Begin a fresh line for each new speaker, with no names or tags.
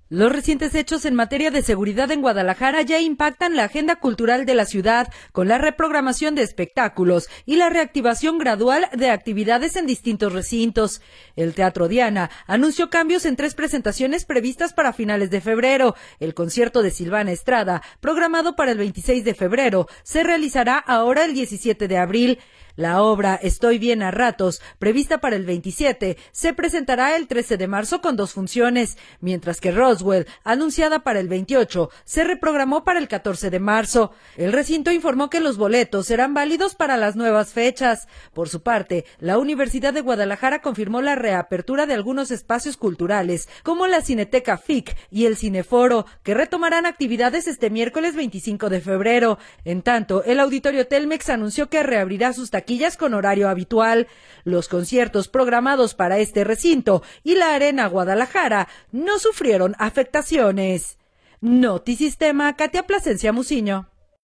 Los recientes hechos en materia de seguridad en Guadalajara ya impactan la agenda cultural de la ciudad, con la reprogramación de espectáculos y la reactivación gradual de actividades en distintos recintos. El Teatro Diana anunció cambios en 3 presentaciones previstas para finales de febrero. El concierto de Silvana Estrada, programado para el 26 de febrero, se realizará ahora el 17 de abril. La obra Estoy bien a ratos, prevista para el 27, se presentará el 13 de marzo con 2 funciones, mientras que Roswell, anunciada para el 28, se reprogramó para el 14 de marzo. El recinto informó que los boletos serán válidos para las nuevas fechas. Por su parte, la Universidad de Guadalajara confirmó la reapertura de algunos espacios culturales, como la Cineteca FIC y el Cineforo, que retomarán actividades este miércoles 25 de febrero. En tanto, el Auditorio Telmex anunció que reabrirá sus taquillas con horario habitual. Los conciertos programados para este recinto y la Arena Guadalajara no sufrieron afectaciones. Notisistema, Katia Plasencia Muciño.